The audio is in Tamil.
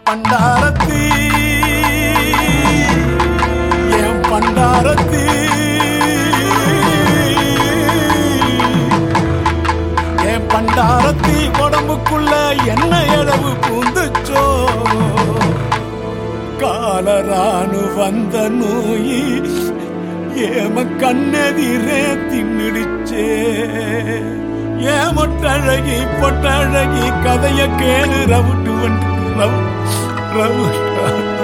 பண்டாரத்தி என் பண்டாரத்தி என் பண்டாரத்தி உடம்புக்குள்ள என்ன அளவு பூந்துச்சோ காலரானு வந்த நோயி ஏம கண்ணெதிரே தின்னுடுச்சே ஏமொட்டழகி பொட்டழகி கதைய கேளு ரவுட்டு வந்து ரவு